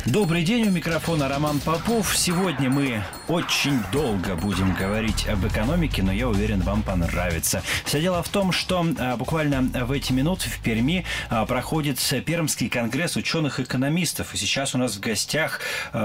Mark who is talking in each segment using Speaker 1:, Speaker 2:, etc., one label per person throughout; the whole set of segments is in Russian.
Speaker 1: Добрый день, у микрофона Роман Попов. Сегодня мы очень долго будем говорить об экономике, но я уверен, вам понравится. Все дело в том, что буквально в эти минуты в Перми проходит Пермский конгресс ученых-экономистов. И сейчас у нас в гостях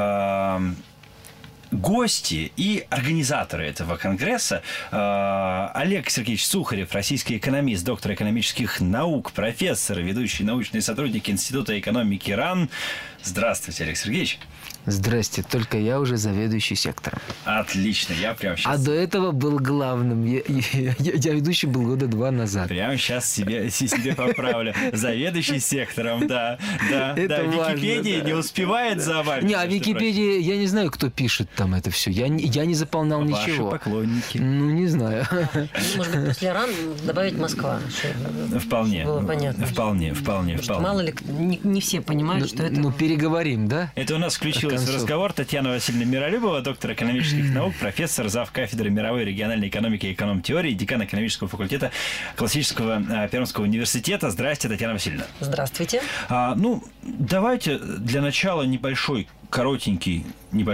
Speaker 1: гости и организаторы этого конгресса. Олег Сергеевич Сухарев, российский экономист, доктор экономических наук, профессор, ведущий научный сотрудник Института экономики РАН. Здравствуйте, Олег Сергеевич.
Speaker 2: Здрасте, только я уже заведующий сектором.
Speaker 1: Отлично, я прямо сейчас...
Speaker 2: А до этого был главным. Я ведущий был года 2 назад.
Speaker 1: Прямо сейчас себе поправлю. Заведующий сектором, да. Википедия не успевает за вами.
Speaker 2: Не, а Википедия, я не знаю, кто пишет там это все. Я не заполнял ничего.
Speaker 1: Ваши поклонники.
Speaker 2: Ну, не знаю.
Speaker 3: Может быть, после РАН добавить Москва.
Speaker 1: Вполне.
Speaker 3: Было понятно.
Speaker 1: Вполне.
Speaker 3: Мало ли, не все понимают, что это...
Speaker 2: Ну, переговорим, да?
Speaker 1: Это у нас включилось в разговор Татьяна Васильевна Миролюбова, доктор экономических наук, профессор, зав. Кафедры мировой и региональной экономики и эконом-теории, декан экономического факультета Классического Пермского университета. Здрасте, Татьяна Васильевна.
Speaker 3: Здравствуйте.
Speaker 1: Давайте для начала небольшой коротенький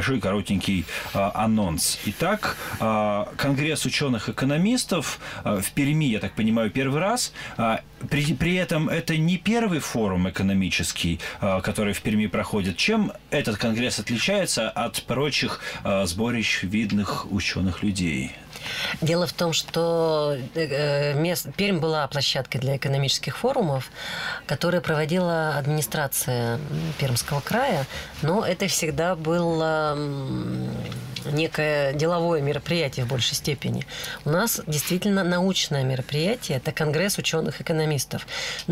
Speaker 1: анонс. Итак, Конгресс ученых-экономистов в Перми, я так понимаю, первый раз. При этом это не первый форум экономический, который в Перми проходит. Чем этот конгресс отличается от прочих сборищ видных ученых людей?
Speaker 3: Дело в том, что Пермь была площадкой для экономических форумов, которые проводила администрация Пермского края, но это всегда было некое деловое мероприятие в большей степени. У нас действительно научное мероприятие, это Конгресс ученых-экономистов.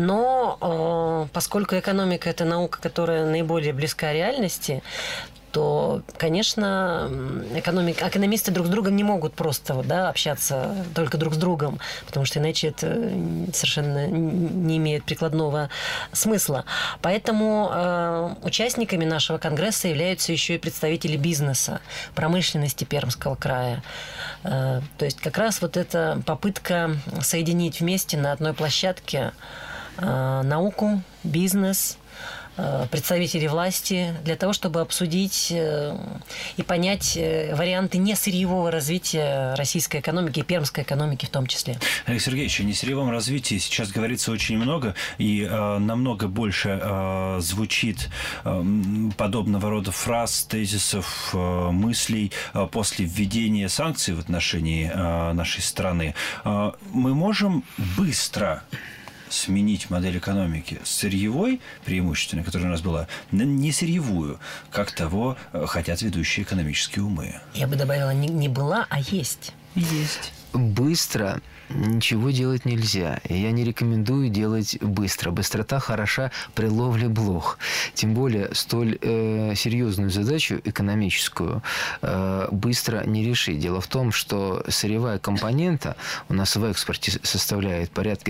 Speaker 3: Но поскольку экономика – это наука, которая наиболее близка реальности, то, конечно, экономисты друг с другом не могут просто общаться только друг с другом, потому что иначе это совершенно не имеет прикладного смысла. Поэтому участниками нашего конгресса являются еще и представители бизнеса, промышленности Пермского края. То есть как раз вот эта попытка соединить вместе на одной площадке науку, бизнес, представителей власти, для того, чтобы обсудить и понять варианты несырьевого развития российской экономики и пермской экономики в том числе.
Speaker 1: Олег Сергеевич, о несырьевом развитии сейчас говорится очень много, и намного больше звучит подобного рода фраз, тезисов, мыслей после введения санкций в отношении нашей страны. Мы можем быстро сменить модель экономики с сырьевой, преимущественной, которая у нас была, на несырьевую, как того хотят ведущие экономические умы.
Speaker 3: Я бы добавила, не была, а есть.
Speaker 1: Есть.
Speaker 2: Быстро ничего делать нельзя. И я не рекомендую делать быстро. Быстрота хороша при ловле блох. Тем более, столь серьезную задачу экономическую быстро не решить. Дело в том, что сырьевая компонента у нас в экспорте составляет порядка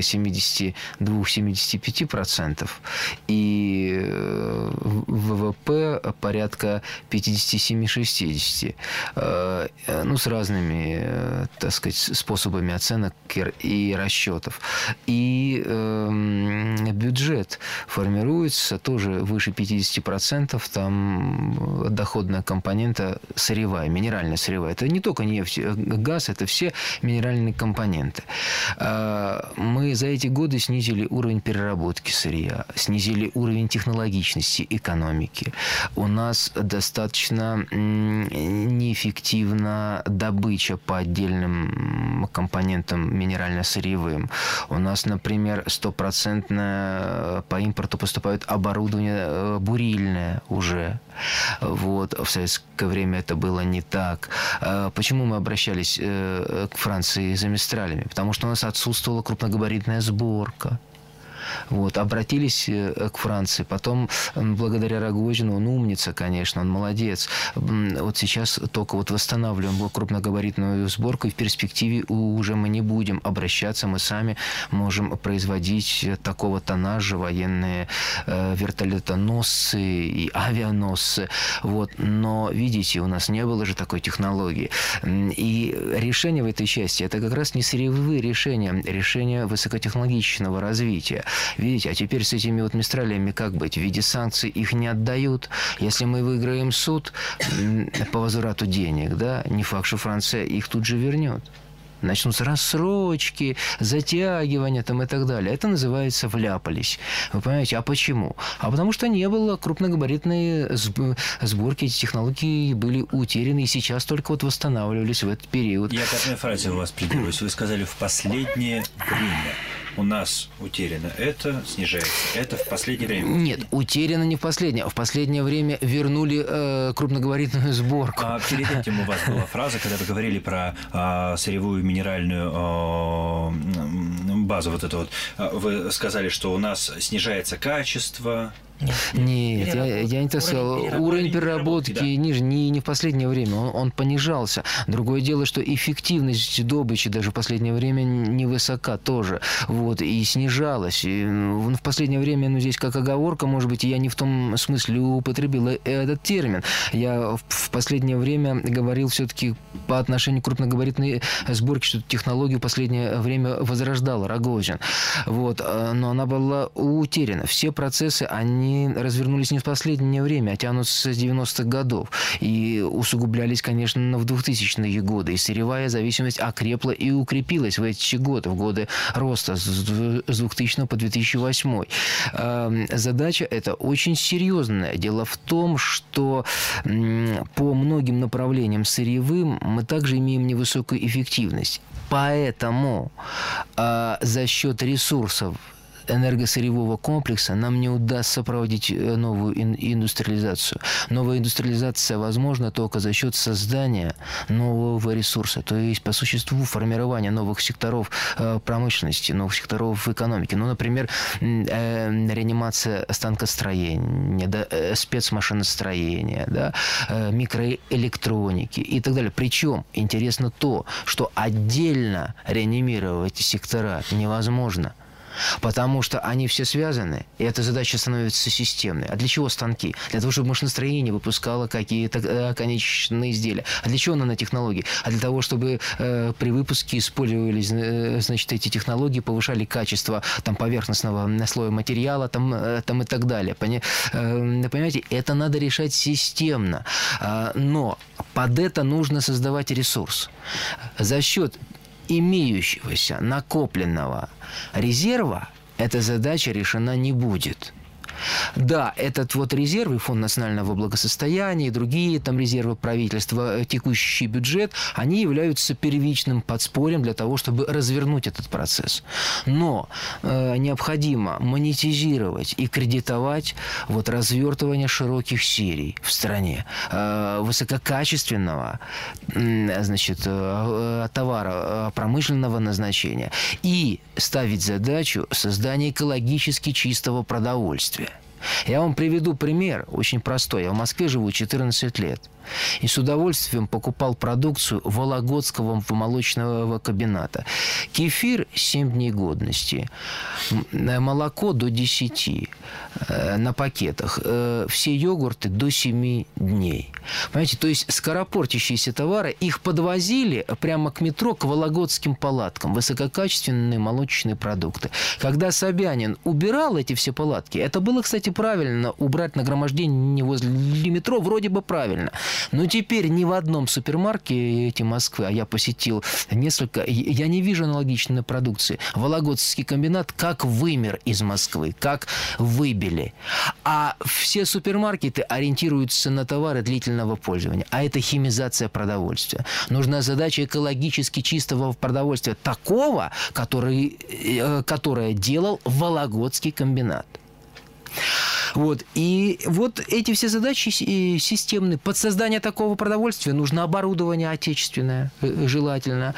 Speaker 2: 72-75%, и ВВП порядка 57-60%. С разными, так сказать, способами оценок и расчетов. И бюджет формируется тоже выше 50%, там доходная компонента сырьевая, минеральная сырьевая. Это не только нефть, газ, это все минеральные компоненты. Мы за эти годы снизили уровень переработки сырья, снизили уровень технологичности экономики. У нас достаточно неэффективна добыча по отдельным компонентам минерально-сырьевым. У нас, например, 100% по импорту поступает оборудование бурильное уже. В советское время это было не так. Почему мы обращались к Франции за мистралями? Потому что у нас отсутствовала крупногабаритная сборка. Обратились к Франции. Потом, благодаря Рогозину, он умница, конечно, он молодец. Сейчас только восстанавливаем крупногабаритную сборку, и в перспективе уже мы не будем обращаться, мы сами можем производить такого тоннажа военные вертолетоносцы и авианосцы. Но, видите, у нас не было же такой технологии. И решение в этой части – это как раз не сырьевые решения, решения высокотехнологичного развития. Видите, а теперь с этими вот Мистралями как быть? В виде санкций их не отдают. Если мы выиграем суд по возврату денег, да, не факт, что Франция их тут же вернет. Начнутся рассрочки, затягивания там и так далее. Это называется «вляпались». Вы понимаете, а почему? А потому что не было крупногабаритной сборки, эти технологии были утеряны и сейчас только вот восстанавливались в этот период.
Speaker 1: Я к одной фразе у вас придерживаюсь. Вы сказали «в последнее время». У нас утеряно это, снижается это в последнее время.
Speaker 2: Нет, утеряно не в последнее, а в последнее время вернули крупногабаритную сборку.
Speaker 1: А перед этим у вас была фраза, когда вы говорили про сырьевую минеральную базу, вот это вот. Вы сказали, что у нас снижается качество.
Speaker 2: Нет, я не так сказал. Уровень переработки да. ниже, не в последнее время, он понижался. Другое дело, что эффективность добычи даже в последнее время невысока тоже. Вот, и снижалась. И в последнее время, ну, здесь как оговорка, может быть, я не в том смысле употребил этот термин. Я в последнее время говорил все-таки по отношению к крупногабаритной сборке, что технологию в последнее время возрождал Рогозин. Вот, но она была утеряна. Все процессы, они развернулись не в последнее время, а тянутся с 90-х годов. И усугублялись, конечно, в 2000-е годы. И сырьевая зависимость окрепла и укрепилась в эти годы, в годы роста с 2000 по 2008. Задача эта очень серьезная. Дело в том, что по многим направлениям сырьевым мы также имеем невысокую эффективность. Поэтому за счет ресурсов энергосырьевого комплекса нам не удастся проводить новую индустриализацию. Новая индустриализация возможна только за счет создания нового ресурса, то есть по существу формирования новых секторов промышленности, новых секторов экономики. Ну, например, реанимация станкостроения, да, спецмашиностроения, да, микроэлектроники и так далее. Причем интересно то, что отдельно реанимировать эти сектора невозможно. Потому что они все связаны, и эта задача становится системной. А для чего станки? Для того, чтобы машиностроение выпускало какие-то конечные изделия. А для чего нанотехнологии? А для того, чтобы при выпуске использовались, значит, эти технологии, повышали качество там, поверхностного слоя материала там и так далее. Понимаете, это надо решать системно. Но под это нужно создавать ресурс. За счет имеющегося накопленного резерва эта задача решена не будет. Да, этот вот резерв, и Фонд национального благосостояния, и другие там резервы правительства, текущий бюджет, они являются первичным подспорьем для того, чтобы развернуть этот процесс. Но необходимо монетизировать и кредитовать вот развертывание широких серий в стране, высококачественного, значит, товара промышленного назначения и ставить задачу создания экологически чистого продовольствия. Я вам приведу пример, очень простой. Я в Москве живу 14 лет. И с удовольствием покупал продукцию Вологодского молочного комбината. Кефир 7 дней годности, молоко до 10 на пакетах, все йогурты до 7 дней. Понимаете, то есть скоропортящиеся товары, их подвозили прямо к метро, к вологодским палаткам, высококачественные молочные продукты. Когда Собянин убирал эти все палатки, это было, кстати, правильно, убрать нагромождение возле метро, вроде бы правильно. Но теперь ни в одном супермаркете Москвы, а я посетил несколько, я не вижу аналогичной продукции. Вологодский комбинат как вымер из Москвы, как выбили. А все супермаркеты ориентируются на товары длительного пользования. А это химизация продовольствия. Нужна задача экологически чистого продовольствия, такого, которое делал Вологодский комбинат. Вот. И вот эти все задачи системные. Под создание такого продовольствия нужно оборудование отечественное, желательно,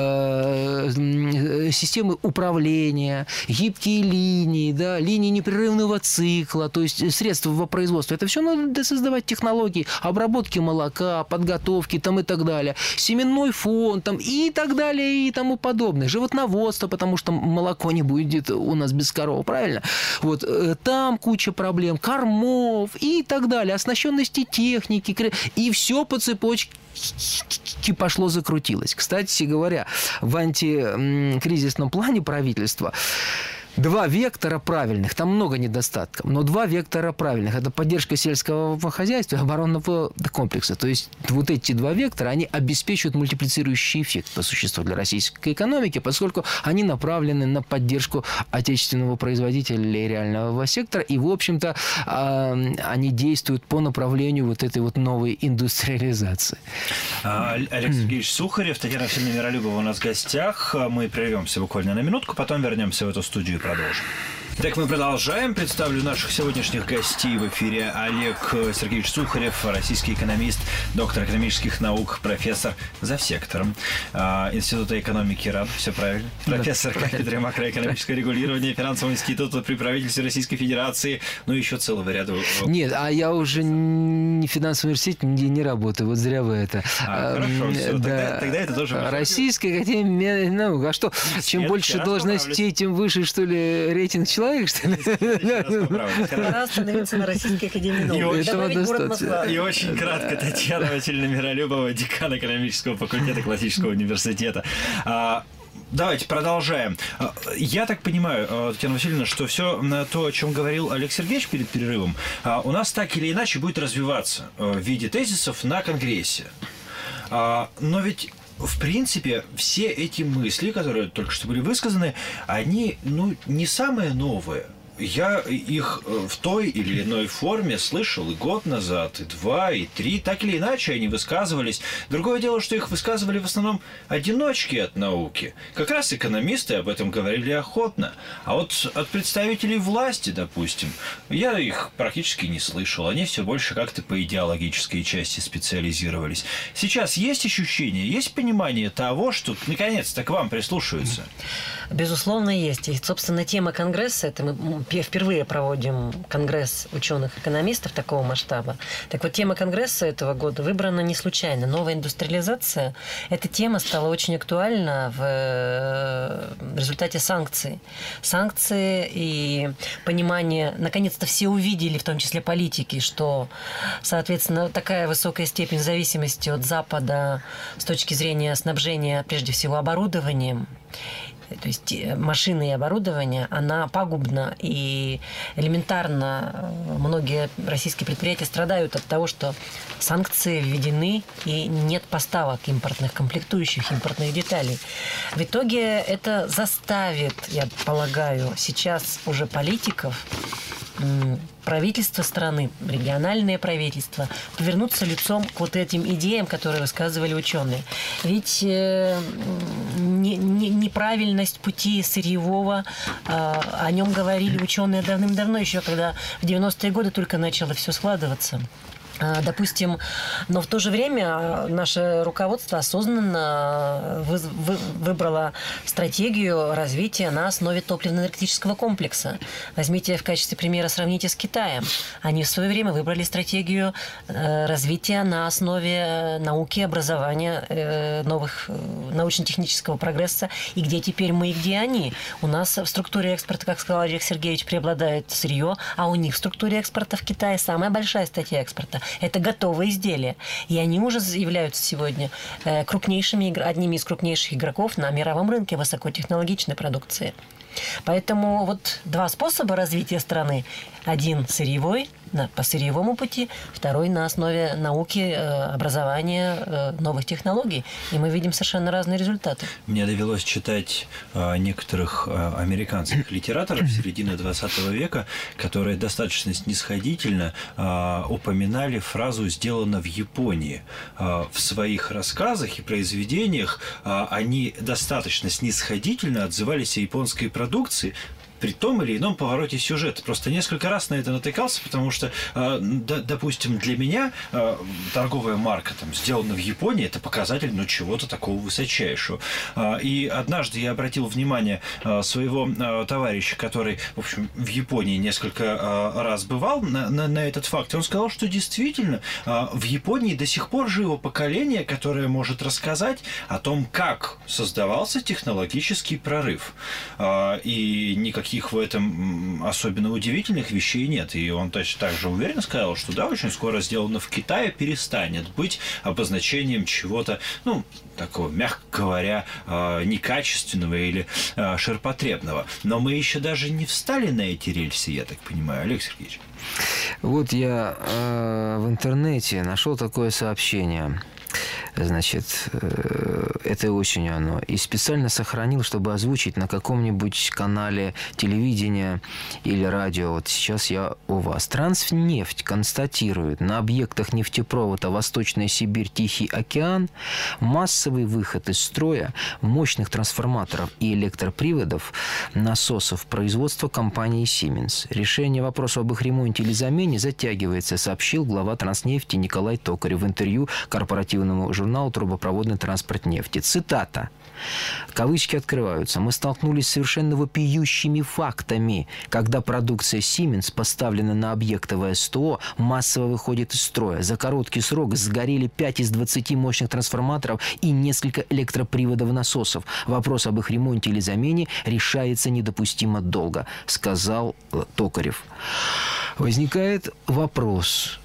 Speaker 2: системы управления, гибкие линии, да, линии непрерывного цикла, то есть средства производства. Это все надо создавать технологии обработки молока, подготовки там, и так далее. Семенной фонд там, и так далее и тому подобное. Животноводство, потому что молоко не будет у нас без коровы, правильно? Вот. Там куча проблем, кормов и так далее, оснащенности техники, и все по цепочке пошло, закрутилось. Кстати говоря, в антикризисном плане правительства Два вектора правильных, там много недостатков, но два вектора правильных. Это поддержка сельского хозяйства и оборонного комплекса. То есть вот эти два вектора, они обеспечивают мультиплицирующий эффект по существу для российской экономики, поскольку они направлены на поддержку отечественного производителя и реального сектора. И, в общем-то, они действуют по направлению вот этой вот новой индустриализации.
Speaker 1: Олег Сергеевич Сухарев, Татьяна Васильевна Миролюбова у нас в гостях. Мы прервемся буквально на минутку, потом вернемся в эту студию и продолжим. Так, мы продолжаем. Представлю наших сегодняшних гостей в эфире. Олег Сергеевич Сухарев, российский экономист, доктор экономических наук, профессор завсектором Института экономики РАН. Все правильно. Профессор кафедры макроэкономического регулирования Финансового института при правительстве Российской Федерации. Ну, еще целого ряда...
Speaker 2: Нет, а я уже не в финансовом университете не работаю. Вот зря вы это...
Speaker 1: Хорошо, все.
Speaker 2: Да.
Speaker 1: Тогда это тоже...
Speaker 2: Российская академия наук. А что, чем больше должностей, тем выше, что ли, рейтинг человека? Что ли?
Speaker 3: Пора становиться на Российской академии наук.
Speaker 1: И очень кратко Татьяна Васильевна Миролюбова, декан экономического факультета Классического университета. Давайте продолжаем. Я так понимаю, Татьяна Васильевна, что все то, о чем говорил Олег Сергеевич перед перерывом, у нас так или иначе будет развиваться в виде тезисов на Конгрессе. Но ведь... В принципе, все эти мысли, которые только что были высказаны, они, не самые новые. Я их в той или иной форме слышал и год назад, и 2, и 3. Так или иначе они высказывались. Другое дело, что их высказывали в основном одиночки от науки. Как раз экономисты об этом говорили охотно. А вот от представителей власти, допустим, я их практически не слышал. Они все больше как-то по идеологической части специализировались. Сейчас есть ощущение, есть понимание того, что наконец-то к вам прислушиваются?
Speaker 3: Безусловно, есть. И, собственно, тема Конгресса, это мы впервые проводим Конгресс ученых-экономистов такого масштаба. Так вот, тема Конгресса этого года выбрана не случайно. Новая индустриализация. Эта тема стала очень актуальна в результате санкций. Санкции и понимание, наконец-то все увидели, в том числе политики, что, соответственно, такая высокая степень зависимости от Запада с точки зрения снабжения, прежде всего, оборудованием, то есть машины и оборудование, она пагубна. И элементарно многие российские предприятия страдают от того, что санкции введены и нет поставок импортных комплектующих, импортных деталей. В итоге это заставит, я полагаю, сейчас уже политиков, правительство страны, региональные правительства повернуться лицом к вот этим идеям, которые высказывали ученые. Ведь неправильность пути сырьевого, о нем говорили ученые давным-давно, еще когда в 90-е годы только начало все складываться. Допустим, но в то же время наше руководство осознанно выбрало стратегию развития на основе топливно-энергетического комплекса. Возьмите в качестве примера, сравните с Китаем. Они в свое время выбрали стратегию развития на основе науки, образования, новых научно-технического прогресса. И где теперь мы, и где они? У нас в структуре экспорта, как сказал Олег Сергеевич, преобладает сырье, а у них в структуре экспорта в Китае самая большая статья экспорта. Это готовые изделия. И они уже являются сегодня одними из крупнейших игроков на мировом рынке высокотехнологичной продукции. Поэтому вот два способа развития страны. Один сырьевой, по сырьевому пути, второй на основе науки, образования, новых технологий. И мы видим совершенно разные результаты.
Speaker 1: Мне довелось читать некоторых американских литераторов середины 20 века, которые достаточно снисходительно упоминали фразу «сделано в Японии». В своих рассказах и произведениях они достаточно снисходительно отзывались о японской продукции, при том или ином повороте сюжета. Просто несколько раз на это натыкался, потому что, допустим, для меня торговая марка, сделана в Японии, это показатель, чего-то такого высочайшего. И однажды я обратил внимание своего товарища, который, в общем, в Японии несколько раз бывал, на этот факт. И он сказал, что действительно в Японии до сих пор живо поколение, которое может рассказать о том, как создавался технологический прорыв. И никаких никаких в этом особенно удивительных вещей нет. И он точно так же уверенно сказал, что да, очень скоро сделано в Китае перестанет быть обозначением чего-то, ну, такого, мягко говоря, некачественного или ширпотребного. Но мы еще даже не встали на эти рельсы, я так понимаю, Олег Сергеевич.
Speaker 2: Вот я в интернете нашел такое сообщение. Значит, этой осенью оно. И специально сохранил, чтобы озвучить на каком-нибудь канале телевидения или радио. Вот сейчас я у вас. Транснефть констатирует, на объектах нефтепровода Восточная Сибирь, Тихий океан массовый выход из строя мощных трансформаторов и электроприводов насосов производства компании Siemens. Решение вопроса об их ремонте или замене затягивается, сообщил глава Транснефти Николай Токарев в интервью корпоративному журналу «Трубопроводный транспорт нефти». Цитата. Кавычки открываются. «Мы столкнулись с совершенно вопиющими фактами, когда продукция Siemens, поставленная на объекты ВСТО, массово выходит из строя. За короткий срок сгорели 5 из 20 мощных трансформаторов и несколько электроприводов насосов. Вопрос об их ремонте или замене решается недопустимо долго», сказал Токарев. Возникает вопрос,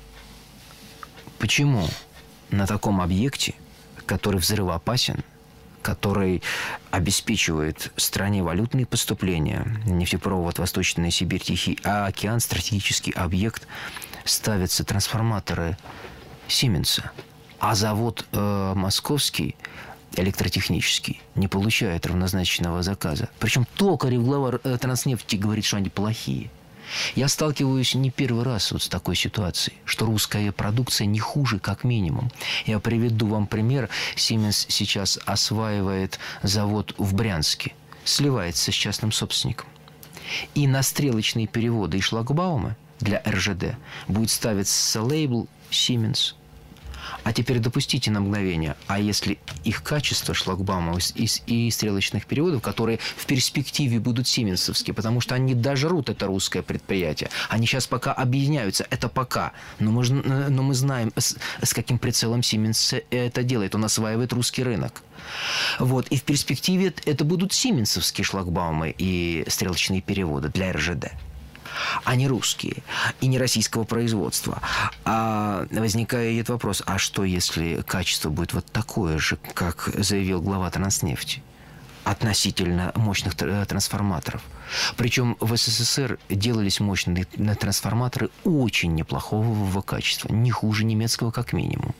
Speaker 2: почему на таком объекте, который взрывоопасен, который обеспечивает стране валютные поступления, нефтепровод Восточная Сибирь, Тихий океан, стратегический объект, ставятся трансформаторы Сименса, а завод московский электротехнический не получает равнозначного заказа. Причем Токарев, глава Транснефти, говорит, что они плохие. Я сталкиваюсь не первый раз вот с такой ситуацией, что русская продукция не хуже, как минимум. Я приведу вам пример. Siemens сейчас осваивает завод в Брянске, сливается с частным собственником. И на стрелочные переводы и шлагбаумы для РЖД будет ставиться лейбл Siemens. А теперь допустите на мгновение, а если их качество шлагбаумов и стрелочных переводов, которые в перспективе будут сименсовские, потому что они дожрут это русское предприятие. Они сейчас пока объединяются, это пока. Но мы знаем, с каким прицелом Siemens это делает. Он осваивает русский рынок. Вот. И в перспективе это будут сименсовские шлагбаумы и стрелочные переводы для РЖД. А не русские, и не российского производства. А возникает вопрос, а что, если качество будет вот такое же, как заявил глава Транснефти, относительно мощных трансформаторов? Причем в СССР делались мощные трансформаторы очень неплохого качества, не хуже немецкого как минимум.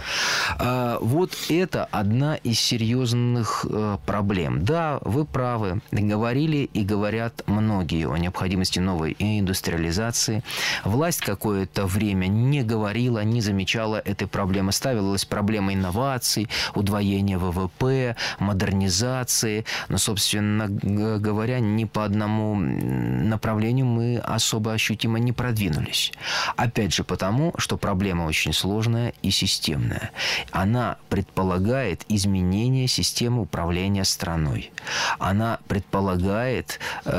Speaker 2: Вот это одна из серьезных проблем. Да, вы правы. Говорили и говорят многие о необходимости новой индустриализации. Власть какое-то время не говорила, не замечала этой проблемы. Ставилась проблема инноваций, удвоения ВВП, модернизации. Но, собственно говоря, ни по одному направлению мы особо ощутимо не продвинулись. Опять же потому, что проблема очень сложная и системная. Она предполагает изменение системы управления страной. Она предполагает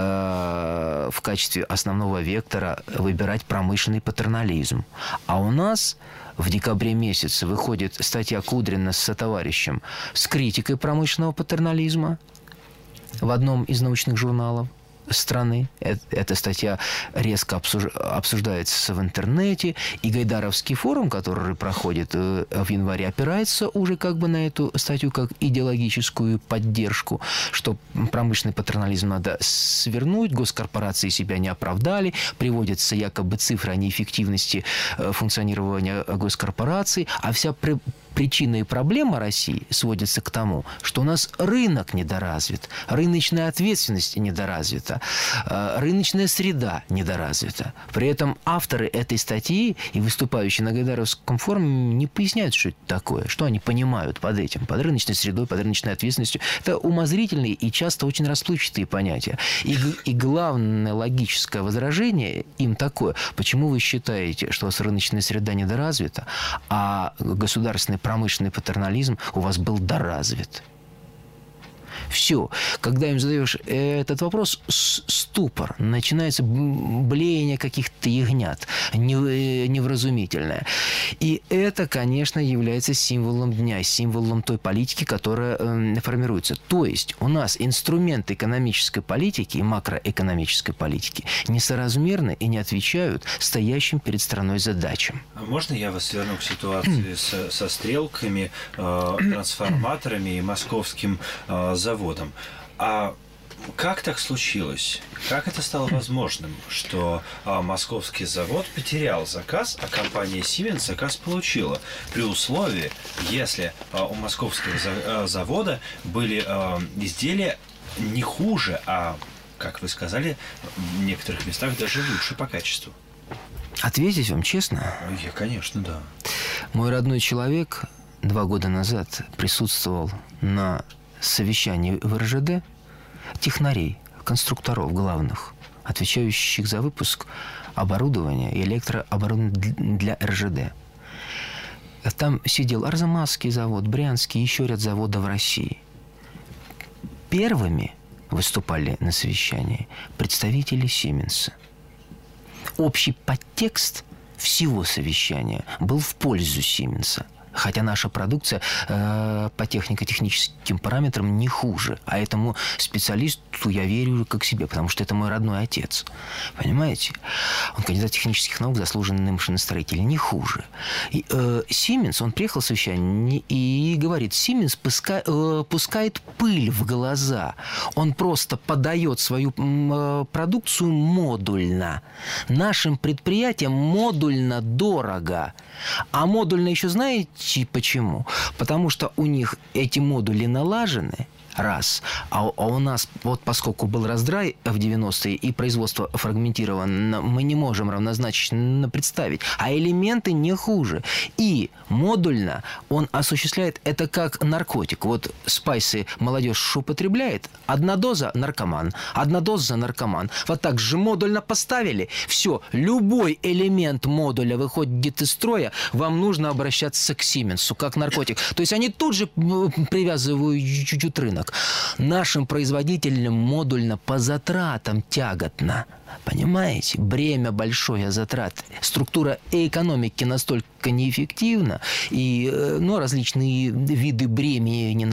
Speaker 2: в качестве основного вектора выбирать промышленный патернализм. А у нас в декабре месяце выходит статья Кудрина с сотоварищем с критикой промышленного патернализма в одном из научных журналов страны. Эта статья резко обсуждается в интернете. И Гайдаровский форум, который проходит в январе, опирается уже как бы на эту статью как идеологическую поддержку, что промышленный патернализм надо свернуть, госкорпорации себя не оправдали, приводятся якобы цифры о неэффективности функционирования госкорпораций, а вся причина и проблема России сводится к тому, что у нас рынок недоразвит, рыночная ответственность недоразвита, рыночная среда недоразвита. При этом авторы этой статьи и выступающие на Гайдаровском форуме не поясняют, что это такое, что они понимают под этим, под рыночной средой, под рыночной ответственностью. Это умозрительные и часто очень расплывчатые понятия. И главное логическое возражение им такое: почему вы считаете, что у вас рыночная среда недоразвита, а государственный промышленный патернализм у вас был доразвит? Все. Когда им задаешь этот вопрос, ступор. Начинается блеяние каких-то ягнят. Невразумительное. И это, конечно, является символом дня, символом той политики, которая формируется. То есть у нас инструменты экономической политики и макроэкономической политики несоразмерны и не отвечают стоящим перед страной задачам.
Speaker 1: А можно я вас верну к ситуации со стрелками, трансформаторами и московским заводом? А как так случилось? Как это стало возможным, что московский завод потерял заказ, а компания Siemens заказ получила? При условии, если у московского завода были изделия не хуже, а, как вы сказали, в некоторых местах даже лучше по качеству.
Speaker 2: Ответить вам честно?
Speaker 1: Конечно, да.
Speaker 2: Мой родной человек 2 года назад присутствовал на совещании в РЖД технарей, конструкторов главных, отвечающих за выпуск оборудования и электрооборудования для РЖД. Там сидел Арзамасский завод, Брянский, еще ряд заводов в России. Первыми выступали на совещании представители Сименса. Общий подтекст всего совещания был в пользу Сименса. Хотя наша продукция по технико-техническим параметрам не хуже. А этому специалисту я верю как себе, потому что это мой родной отец. Понимаете? Он кандидат технических наук, заслуженный машиностроитель. Не хуже. Сименс, он приехал в совещание и говорит, Сименс пускает пыль в глаза. Он просто подает свою продукцию модульно. Нашим предприятиям модульно дорого. А модульно еще знаете почему? Потому что у них эти модули налажены, раз. А у нас, вот поскольку был раздрай в 90-е и производство фрагментировано, мы не можем равнозначно представить. А элементы не хуже. И модульно он осуществляет это как наркотик. Вот спайсы молодежь употребляет. 1 доза – наркоман. 1 доза – наркоман. Вот так же модульно поставили. Все. Любой элемент модуля выходит из строя, вам нужно обращаться к Сименсу, как наркотик. То есть они тут же привязывают чуть-чуть рынок. Нашим производителям модульно по затратам тяготно. Понимаете? Бремя большое затрат. Структура экономики настолько неэффективна, и различные виды бремени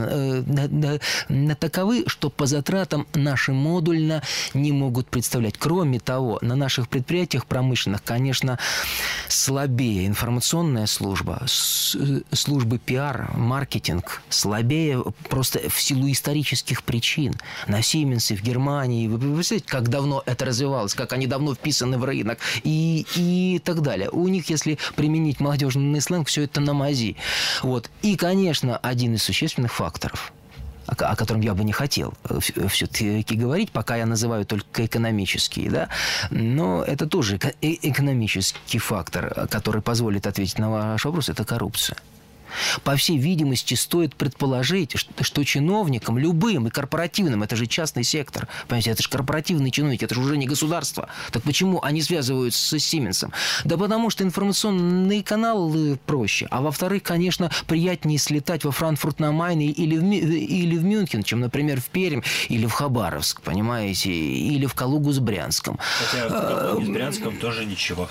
Speaker 2: таковы, что по затратам наши модульно не могут представлять. Кроме того, на наших предприятиях промышленных, конечно, слабее информационная служба, службы пиар, маркетинг слабее просто в силу исторических причин. На Сименсе в Германии, вы представляете, как давно это развивалось, как они давно вписаны в рынок и так далее. У них, если применить молодежный сленг, все это на мази. Вот. И, конечно, один из существенных факторов, о котором я бы не хотел все-таки говорить, пока я называю только экономические, да, но это тоже экономический фактор, который позволит ответить на ваш вопрос, это коррупция. По всей видимости, стоит предположить, что чиновникам, любым и корпоративным, это же частный сектор, понимаете, это же корпоративные чиновники, это же уже не государство. Так почему они связываются с Сименсом? Да потому что информационные каналы проще. А во-вторых, конечно, приятнее слетать во Франкфурт на Майне или в Мюнхен, чем, например, в Пермь или в Хабаровск, понимаете, или в Калугу с Брянском.
Speaker 1: Хотя в Калугу с Брянском тоже ничего.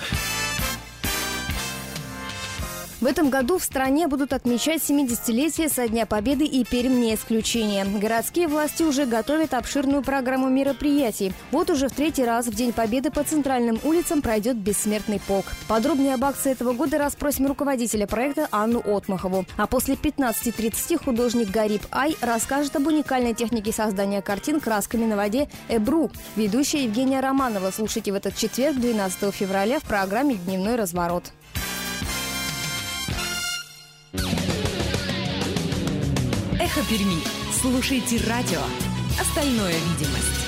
Speaker 4: В этом году в стране будут отмечать 70-летие со Дня Победы, и Пермь не исключение. Городские власти уже готовят обширную программу мероприятий. Вот уже в 3-й раз в День Победы по центральным улицам пройдет бессмертный полк. Подробнее об акции этого года расспросим руководителя проекта Анну Отмахову. А после 15:30 художник Гариб Ай расскажет об уникальной технике создания картин красками на воде «Эбру». Ведущая Евгения Романова. Слушайте в этот четверг, 12 февраля, в программе «Дневной разворот».
Speaker 5: Эхо Перми. Слушайте радио. Остальное видимость.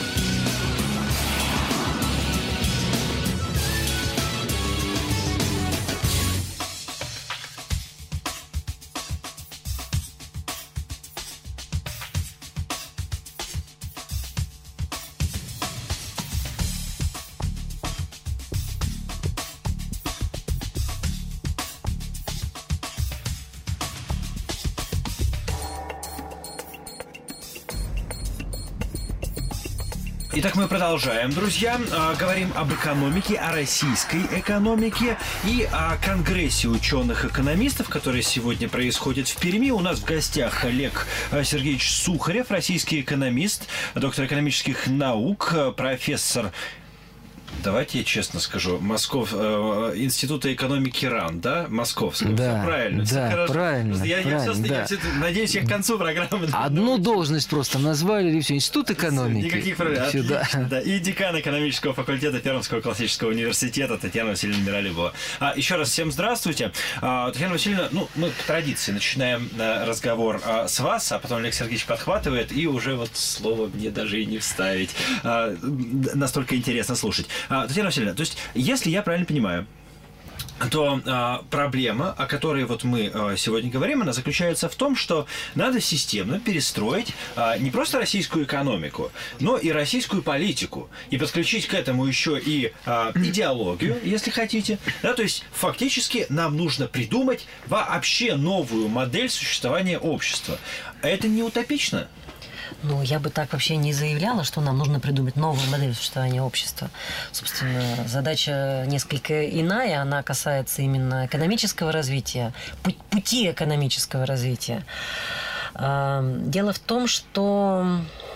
Speaker 1: Итак, мы продолжаем, друзья. Говорим об экономике, о российской экономике и о конгрессе ученых-экономистов, который сегодня происходит в Перми. У нас в гостях Олег Сергеевич Сухарев, российский экономист, доктор экономических наук, профессор... Давайте я честно скажу, Института экономики РАН, да? Московского.
Speaker 2: Да,
Speaker 1: все правильно.
Speaker 2: Да,
Speaker 1: все
Speaker 2: правильно.
Speaker 1: Я надеюсь, я к концу программы...
Speaker 2: Одну должность просто назвали, и все. Институт экономики.
Speaker 1: Никаких проблем.
Speaker 2: Все,
Speaker 1: Отлично, да. И декан экономического факультета Пермского классического университета Татьяна Васильевна Миролюбова. Еще раз всем здравствуйте. Татьяна Васильевна, мы по традиции начинаем разговор с вас, а потом Олег Сергеевич подхватывает, и уже вот слово мне даже и не вставить. Настолько интересно слушать. Татьяна Васильевна, то есть, если я правильно понимаю, то проблема, о которой вот мы сегодня говорим, она заключается в том, что надо системно перестроить не просто российскую экономику, но и российскую политику. И подключить к этому еще и идеологию, если хотите. Да, то есть фактически нам нужно придумать вообще новую модель существования общества. Это не утопично?
Speaker 3: Я бы так вообще не заявляла, что нам нужно придумать новую модель существования общества. Собственно, задача несколько иная, она касается именно экономического развития, пути экономического развития. Дело в том, что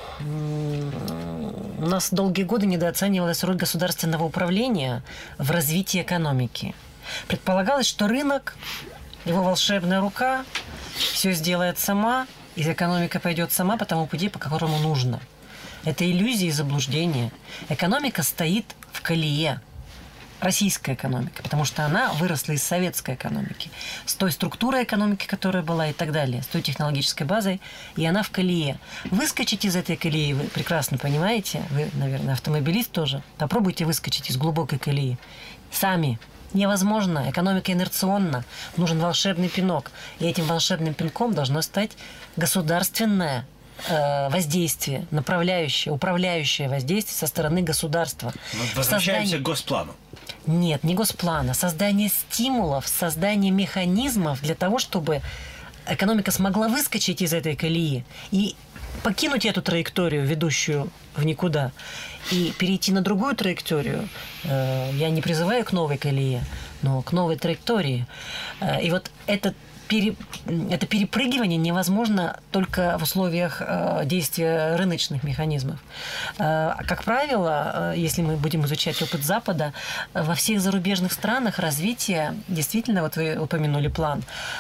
Speaker 3: у нас долгие годы недооценивалась роль государственного управления в развитии экономики. Предполагалось, что рынок, его волшебная рука, все сделает сама, и экономика пойдет сама по тому пути, по которому нужно. Это иллюзия и заблуждение. Экономика стоит в колее. Российская экономика, потому что она выросла из советской экономики. С той структурой экономики, которая была и так далее, с той технологической базой, и она в колее. Выскочить из этой колеи, вы прекрасно понимаете, вы, наверное, автомобилист тоже, попробуйте выскочить из глубокой колеи. Сами. Невозможно. Экономика инерционна. Нужен волшебный пинок. И этим волшебным пинком должно стать государственное воздействие, направляющее, управляющее воздействие со стороны государства.
Speaker 1: Возвращаемся к госплану.
Speaker 3: Нет, не госплана. Создание стимулов, создание механизмов для того, чтобы экономика смогла выскочить из этой колеи и покинуть эту траекторию, ведущую в никуда, и перейти на другую траекторию. Я не призываю к новой колее, но к новой траектории. И вот это перепрыгивание невозможно только в условиях действия рыночных механизмов. Как правило, если мы будем изучать опыт Запада, во всех зарубежных странах развитие, действительно, вот вы упомянули план,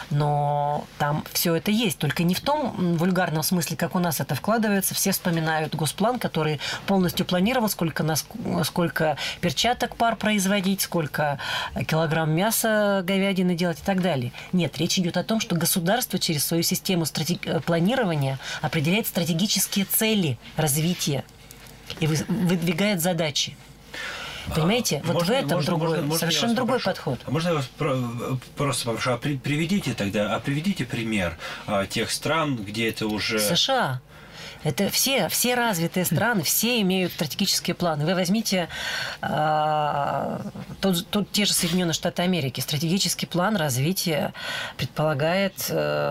Speaker 3: но там все это есть, только не в том вульгарном смысле, как у нас это вкладывается. Все вспоминают госплан, который полностью планировал, сколько перчаток пар производить, сколько килограмм мяса говядины делать и так далее. Нет, речь идет о том, что государство через свою систему планирования определяет стратегические цели развития и выдвигает задачи. Понимаете? Вот в этом совершенно другой подход.
Speaker 1: Можно я вас просто попрошу, приведите пример тех стран, где это уже...
Speaker 3: США. Это все развитые страны, все имеют стратегические планы. Вы возьмите те же Соединенные Штаты Америки. Стратегический план развития предполагает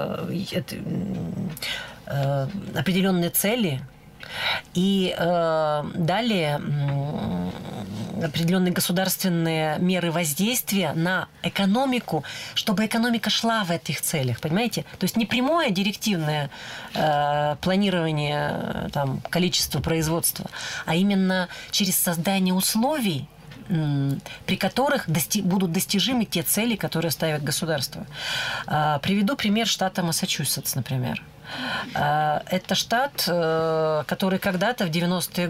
Speaker 3: определенные цели и далее определенные государственные меры воздействия на экономику, чтобы экономика шла в этих целях, понимаете? То есть не прямое директивное планирование количества производства, а именно через создание условий, при которых будут достижимы те цели, которые ставит государство. Приведу пример штата Массачусетс, например. Это штат, который когда-то в 90-е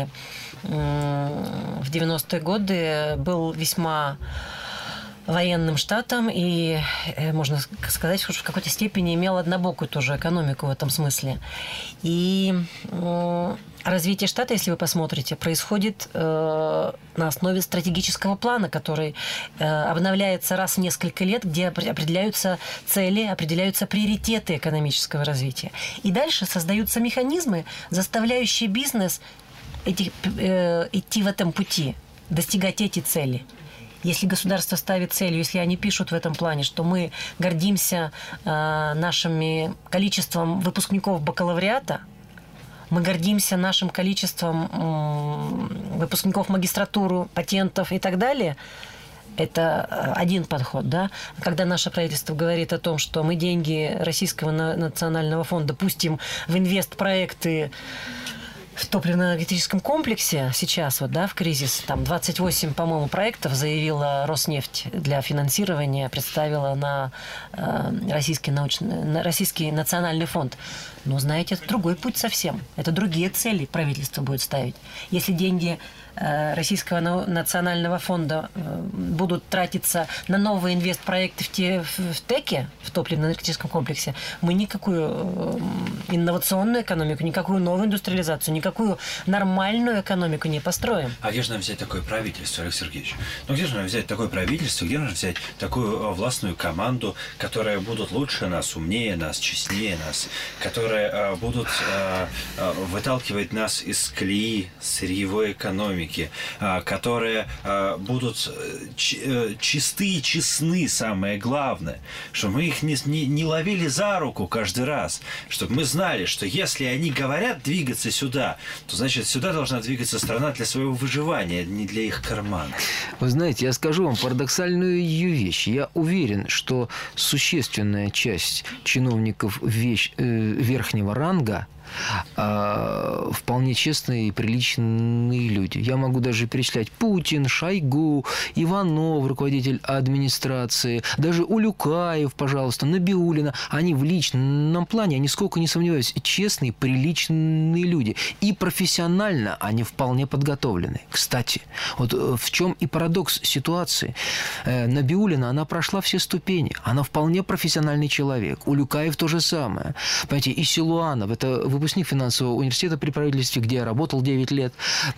Speaker 3: годы был весьма военным штатом и, можно сказать, что в какой-то степени имел однобокую тоже экономику в этом смысле. И развитие штата, если вы посмотрите, происходит на основе стратегического плана, который обновляется раз в несколько лет, где определяются цели, определяются приоритеты экономического развития. И дальше создаются механизмы, заставляющие бизнес идти в этом пути, достигать эти цели. Если государство ставит целью, если они пишут в этом плане, что мы гордимся нашим количеством выпускников бакалавриата, Мы гордимся нашим количеством выпускников магистратуры, патентов и так далее. Это один подход, да. Когда наше правительство говорит о том, что мы деньги Российского национального фонда пустим в инвестпроекты в топливно-энергетическом комплексе сейчас, вот, да, в кризис, там 28, по-моему, проектов заявила Роснефть для финансирования, представила на Российский национальный фонд. Но, знаете, это другой путь совсем. Это другие цели правительство будет ставить. Если деньги Российского национального фонда будут тратиться на новые инвестпроекты в ТЭКе, в топливно-энергетическом комплексе, мы никакую инновационную экономику, никакую новую индустриализацию, никакую нормальную экономику не построим.
Speaker 1: А где же нам взять такое правительство, Олег Сергеевич? Ну, где же нам взять такое правительство, где же нам взять такую властную команду, которая будут лучше нас, умнее нас, честнее нас, которые будут выталкивать нас из колеи сырьевой экономики, которые будут чисты и честны, самое главное, чтобы мы их не ловили за руку каждый раз, чтобы мы знали, что если они говорят двигаться сюда, то значит сюда должна двигаться страна для своего выживания, не для их кармана.
Speaker 2: Вы знаете, я скажу вам парадоксальную вещь. Я уверен, что существенная часть чиновников верхнего ранга вполне честные и приличные люди. Я могу даже перечислять Путин, Шойгу, Иванов, руководитель администрации, даже Улюкаев, пожалуйста, Набиуллина. Они в личном плане, я нисколько не сомневаюсь, честные, приличные люди. И профессионально они вполне подготовлены. Кстати, вот в чем и парадокс ситуации. Набиуллина, она прошла все ступени. Она вполне профессиональный человек. Улюкаев то же самое. Понимаете, и Силуанов, это выпускник финансового университета при правительстве, где я работал 9 лет.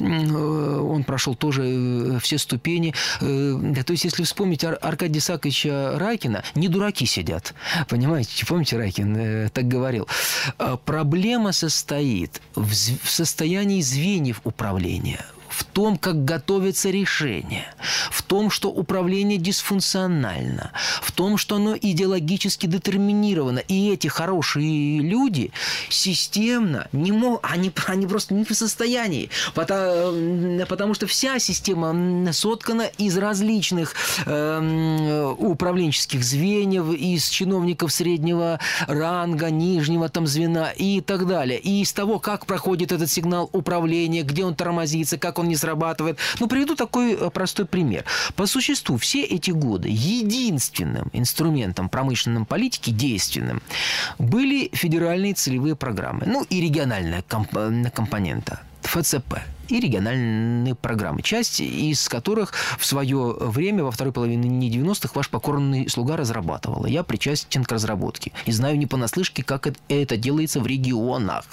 Speaker 2: Он прошел тоже все ступени. То есть, если вспомнить Аркадия Исааковича Райкина, не дураки сидят. Понимаете? Помните, Райкин так говорил? Проблема состоит в состоянии звеньев управления, в том, как готовятся решения, в том, что управление дисфункционально, в том, что оно идеологически детерминировано. И эти хорошие люди системно не могут, они просто не в состоянии, потому что вся система соткана из различных управленческих звеньев, из чиновников среднего ранга, нижнего там звена и так далее. И из того, как проходит этот сигнал управления, где он тормозится, как он не срабатывает. Ну, приведу такой простой пример. По существу, все эти годы единственным инструментом промышленной политики, действенным, были федеральные целевые программы. Ну, и региональная компонента. ФЦП. И региональные программы, часть из которых в свое время, во второй половине 90-х, ваш покорный слуга разрабатывала. Я причастен к разработке. И знаю не понаслышке, как это делается в регионах.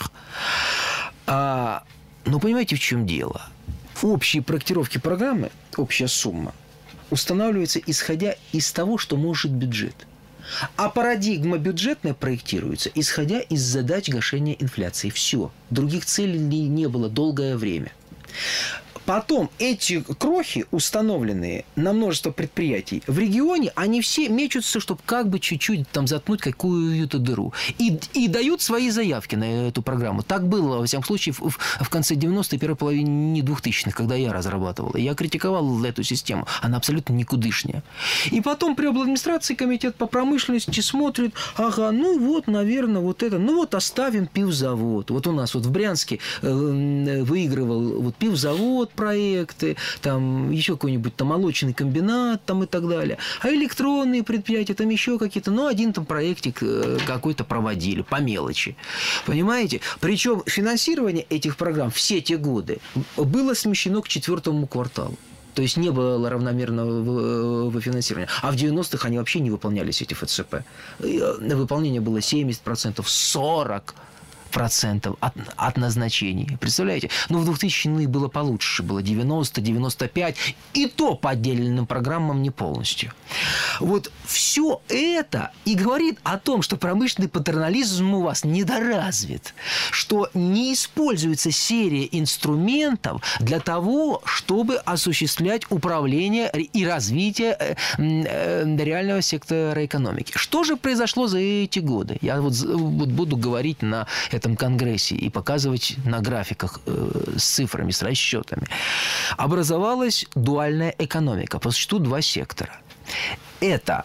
Speaker 2: Но понимаете, в чем дело? Общие проектировки программы, общая сумма, устанавливается исходя из того, что может бюджет. А парадигма бюджетная проектируется, исходя из задач гашения инфляции. Все. Других целей не было долгое время. Потом эти крохи, установленные на множество предприятий в регионе, они все мечутся, чтобы как бы чуть-чуть там заткнуть какую-то дыру. И дают свои заявки на эту программу. Так было, во всяком случае, в конце 90-х, первой половине 2000-х, когда я разрабатывал. Я критиковал эту систему. Она абсолютно никудышняя. И потом при администрации комитет по промышленности смотрит, ага, ну вот, наверное, вот это, ну вот оставим пивзавод. Вот у нас вот в Брянске выигрывал вот пивзавод, проекты, там еще какой-нибудь там молочный комбинат там и так далее. А электронные предприятия, там еще какие-то, ну, один там проектик какой-то проводили, по мелочи. Понимаете? Причем финансирование этих программ все те годы было смещено к 4-му кварталу. То есть не было равномерного финансирования. А в 90-х они вообще не выполнялись, эти ФЦП. Выполнение было 70%, 40%. От назначений. Представляете? Но в 2000-х было получше. Было 90-95. И то по отдельным программам не полностью. Вот все это и говорит о том, что промышленный патернализм у вас недоразвит. Что не используется серия инструментов для того, чтобы осуществлять управление и развитие реального сектора экономики. Что же произошло за эти годы? Я вот буду говорить на этом конгрессе и показывать на графиках с цифрами, с расчетами, образовалась дуальная экономика. По существу два сектора. Это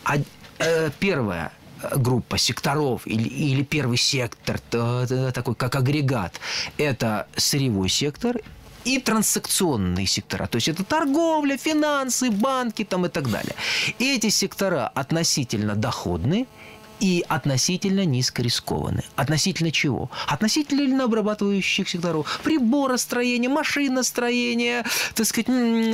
Speaker 2: первая группа секторов или первый сектор, такой как агрегат, это сырьевой сектор и транзакционные сектора. То есть это торговля, финансы, банки там и так далее. И эти сектора относительно доходны и относительно низкорискованны. Относительно чего? Относительно обрабатывающих секторов. Приборостроение, машиностроение, так сказать,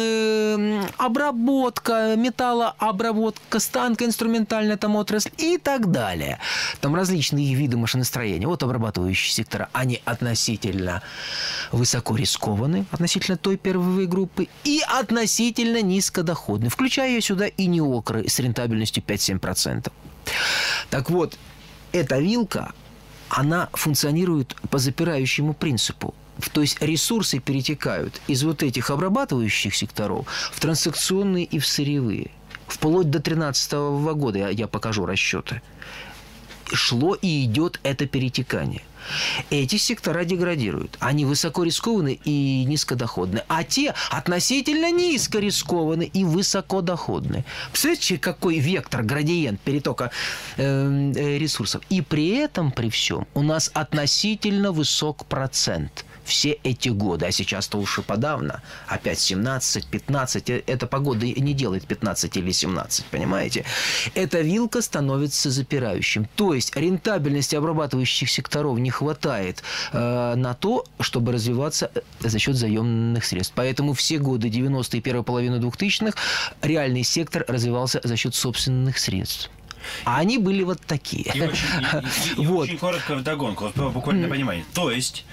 Speaker 2: обработка, металлообработка, станкоинструментальная там отрасль и так далее. Там различные виды машиностроения. Вот обрабатывающие сектора, они относительно высоко рискованы, относительно той первой группы, и относительно низкодоходны, включая сюда и неокры с рентабельностью 5-7%. Так вот, эта вилка, она функционирует по запирающему принципу. То есть ресурсы перетекают из вот этих обрабатывающих секторов в транзакционные и в сырьевые. Вплоть до 2013 года, я покажу расчеты, шло и идет это перетекание. Эти сектора деградируют. Они высоко рискованы и низкодоходны. А те относительно низко рискованы и высокодоходны. Представляете, какой вектор, градиент перетока ресурсов? И при этом, при всем, у нас относительно высок процент. Все эти годы, а сейчас-то уж и подавно, опять 17, 15, эта погода не делает 15 или 17, понимаете? Эта вилка становится запирающим. То есть рентабельности обрабатывающих секторов не хватает на то, чтобы развиваться за счет заемных средств. Поэтому все годы 90-е и первой половины 2000-х реальный сектор развивался за счет собственных средств. А они были вот такие.
Speaker 1: И очень коротко вдогонку, вот буквально понимание. То есть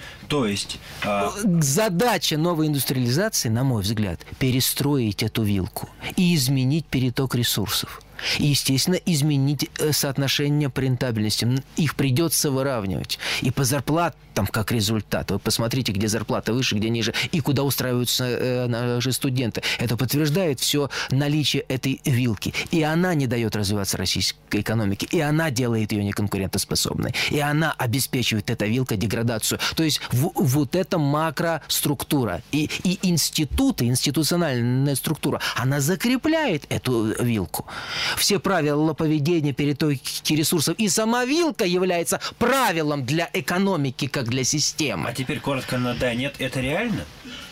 Speaker 2: задача новой индустриализации, на мой взгляд, перестроить эту вилку и изменить переток ресурсов. И, естественно, изменить соотношение по рентабельности. Их придется выравнивать. И по зарплатам, как результат. Вы посмотрите, где зарплата выше, где ниже, и куда устраиваются наши студенты. Это подтверждает все наличие этой вилки. И она не дает развиваться российской экономике. И она делает ее неконкурентоспособной. И она обеспечивает, эта вилка, деградацию. То есть вот эта макроструктура и институты, институциональная структура, она закрепляет эту вилку. Все правила поведения, перетоки ресурсов. И сама вилка является правилом для экономики, как для системы.
Speaker 1: А теперь коротко на «да», «нет». Это реально?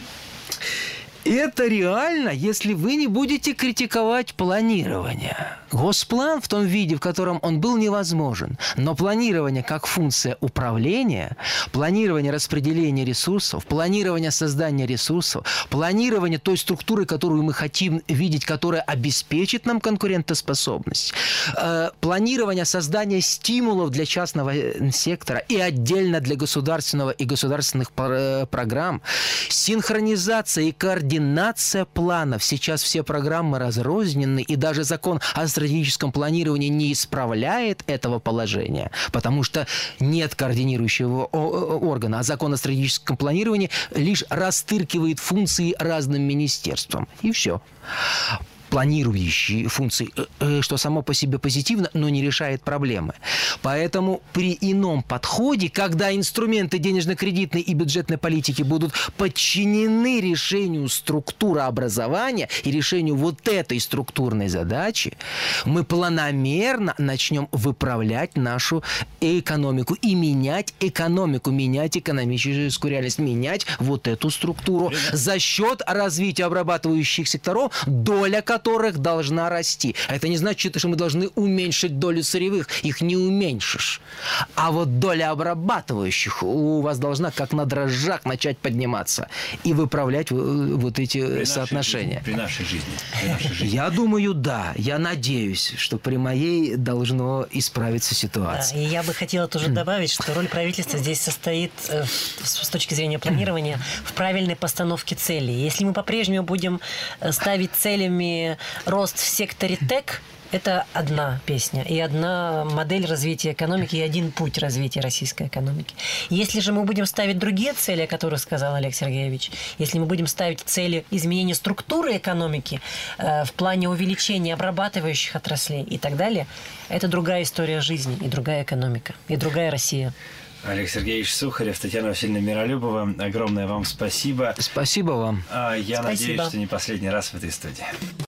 Speaker 2: Это реально, если вы не будете критиковать планирование. Госплан в том виде, в котором он был, невозможен. Но планирование как функция управления, планирование распределения ресурсов, планирование создания ресурсов, планирование той структуры, которую мы хотим видеть, которая обеспечит нам конкурентоспособность, планирование создания стимулов для частного сектора и отдельно для государственного и государственных программ, синхронизация и координация планов. Сейчас все программы разрознены, и даже закон о стратегическом планировании не исправляет этого положения, потому что нет координирующего органа, а закон о стратегическом планировании лишь растыркивает функции разным министерствам. И все. Планирующие функции, что само по себе позитивно, но не решает проблемы. Поэтому при ином подходе, когда инструменты денежно-кредитной и бюджетной политики будут подчинены решению структуры образования и решению вот этой структурной задачи, мы планомерно начнем выправлять нашу экономику и менять экономику, менять экономическую реальность, менять вот эту структуру за счет развития обрабатывающих секторов, доля которых должна расти. Это не значит, что мы должны уменьшить долю сырьевых. Их не уменьшишь. А вот доля обрабатывающих у вас должна, как на дрожжах, начать подниматься и выправлять вот эти соотношения.
Speaker 1: При нашей жизни.
Speaker 2: Я думаю, да. Я надеюсь, что при моей должно исправиться ситуация.
Speaker 3: Да, и я бы хотела тоже добавить, что роль правительства здесь состоит, с точки зрения планирования, в правильной постановке целей. Если мы по-прежнему будем ставить целями рост в секторе ТЭК, это одна песня и одна модель развития экономики и один путь развития российской экономики. Если же мы будем ставить другие цели, о которых сказал Олег Сергеевич, если мы будем ставить цели изменения структуры экономики в плане увеличения обрабатывающих отраслей и так далее, это другая история жизни и другая экономика, и другая Россия.
Speaker 1: Олег Сергеевич Сухарев, Татьяна Васильевна Миролюбова, огромное вам спасибо.
Speaker 2: Спасибо вам.
Speaker 1: Я надеюсь, что не последний раз в этой студии.